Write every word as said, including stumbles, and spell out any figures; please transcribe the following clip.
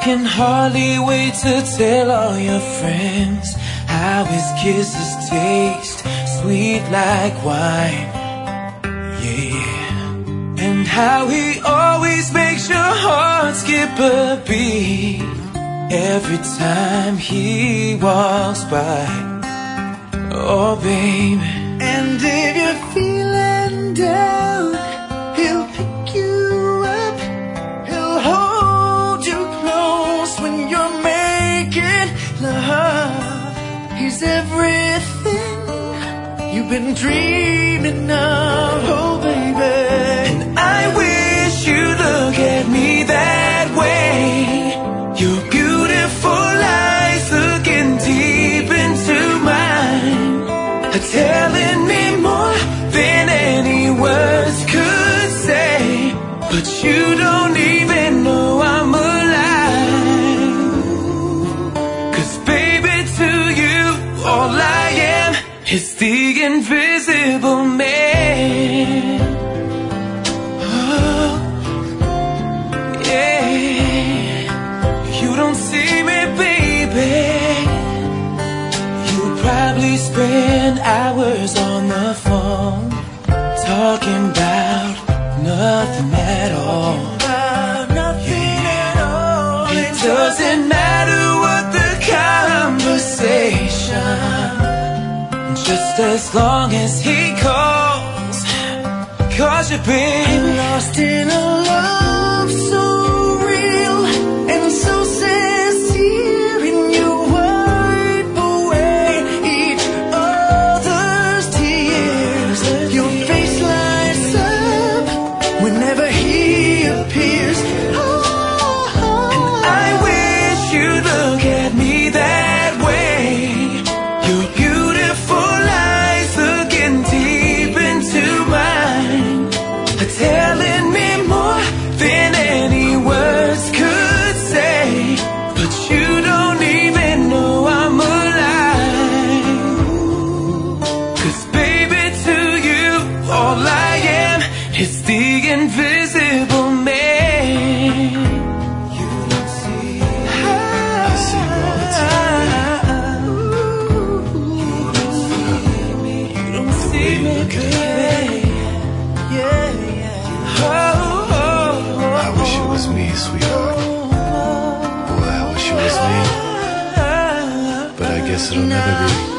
can hardly wait to tell all your friends how his kisses taste sweet like wine. Yeah. And how he always makes your heart skip a beat every time he walks by. Oh baby. And if you're feeling down, he'll pick you up. He'll hold you close when you're making love. He's everything you've been dreaming of, oh baby. And I wish you'd look at me that way. Your beautiful eyes looking deep into mine, telling me more than any words could say. But you don't even know I'm alive. 'Cause baby, to you, all I am is the invisible man. Oh, yeah. You don't see me, baby. You probably spend hours on the phone talking about nothing at all. About nothing at all. It doesn't matter what the conversation, just as long as he calls. 'Cause you've been lost in a love so real and so sincere, and you wipe away each other's tears. Your face lights up whenever he appears. Oh, and I wish you'd look at me that way. Your beautiful eyes looking deep into mine, telling me more than any words could say. But you don't even know I'm alive. 'Cause baby, to you, all I am is the invisible man. You don't see, I see you all the time. You don't see me, you don't see me, baby. Yeah, yeah. Oh, oh, oh, I wish it was me, sweetheart. Boy, I wish it was me. But I guess it'll never be.